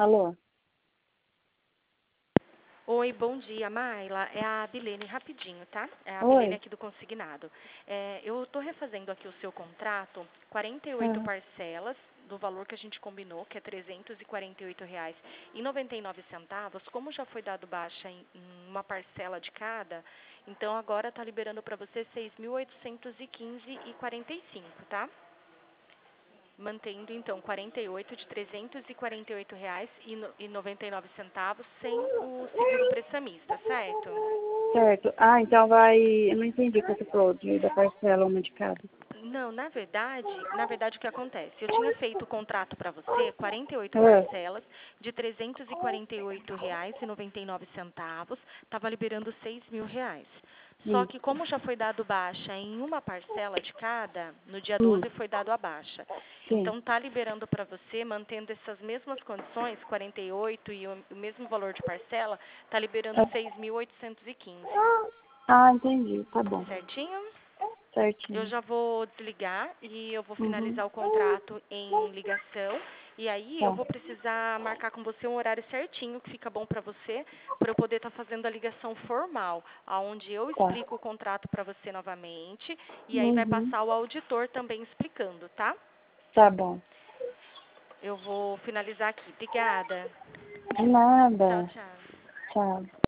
Alô? Oi, bom dia, Maila. É a Bilene, rapidinho, tá? É a Bilene Oi? aqui do Consignado. Eu estou refazendo aqui o seu contrato, 48 Ah, parcelas, do valor que a gente combinou, que é R$ 348,99. Como já foi dado baixa em uma parcela de cada, então agora está liberando para você R$ 6.815,45, tá? Mantendo, então, 48 de R$ 348,99 sem o seguro prestamista, certo? certo. Ah, então vai... Eu não entendi o que você falou da parcela uma de cada. Não, na verdade o que acontece? Eu tinha feito o contrato para você, 48 Ah, parcelas de R$ 348,99, estava liberando R$ 6.000. Só hum, que como já foi dado baixa em uma parcela de cada, no dia hum, 12 foi dado a baixa. sim. Então está liberando para você, mantendo essas mesmas condições, 48 e o mesmo valor de parcela, está liberando Ah, 6.815. entendi. Tá bom. Certinho? Eu Certinho. já vou desligar e eu vou Uhum. finalizar o contrato em ligação. E aí eu Tá, vou precisar marcar com você um horário certinho que fica bom para você, para eu poder estar fazendo a ligação formal, aonde eu tá. explico o contrato para você novamente e aí vai Uhum. passar o auditor também explicando, tá? Tá bom. Eu vou finalizar aqui. Obrigada. De Tchau, nada. tchau. Tchau.